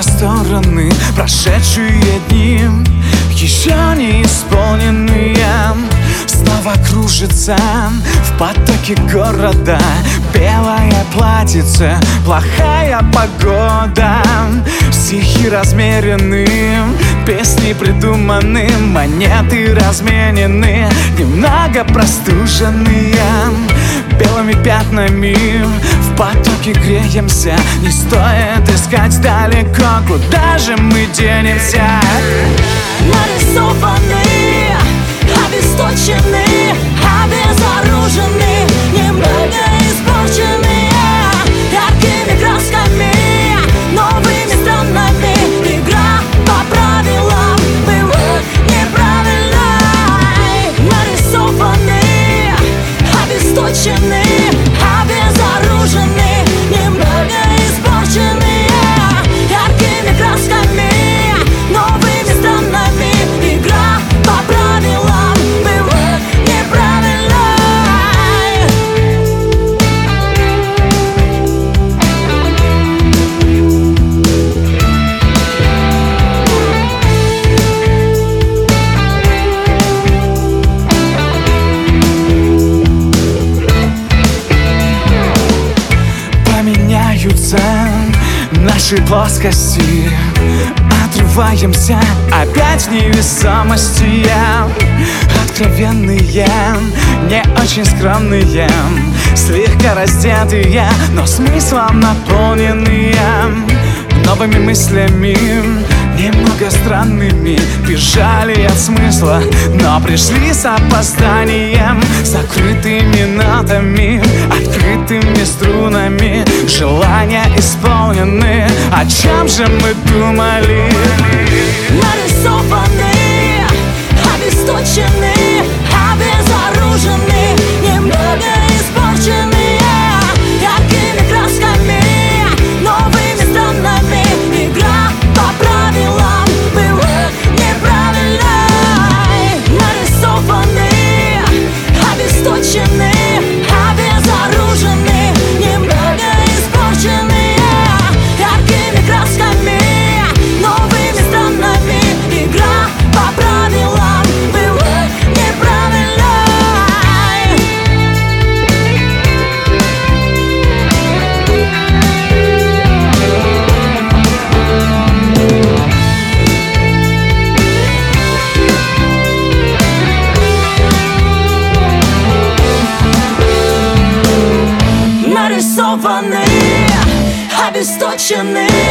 стороны прошедшие дни, еще не исполненные, снова кружится в потоке города. Белое платьице, плохая погода, стихи размерены, песни придуманы, монеты разменены, немного простуженные белыми пятнами. В потоке греемся, не стоит искать далеко, куда же мы денемся? Нарисованы, обесточены, обезоружены, немного испорчены яркими красками, новыми странами. Игра по правилам была неправильной. Нарисованы, обесточены, обезоружены, немного испорчены яркими красками, новыми странами. Игра по правилам была неправильной. Поменяются наши плоскости, отрываемся опять в невесомости. Откровенные, не очень скромные, слегка раздетые, но смыслом наполненные, новыми мыслями, немного странными, бежали от смысла, но пришли с опозданием, закрытыми нотами, открытыми струнами. Желания исполнены, о чем же мы думали? Нарисованы, обесточены, обезоружены, немного испорчены яркими красками, новыми странами. Игра по правилам была неправильной. Нарисованы, обесточены, обезоружены, немного испорчены яркими красками, новыми странами. Игра по правилам была неправильной. Нарисованы, обесточены,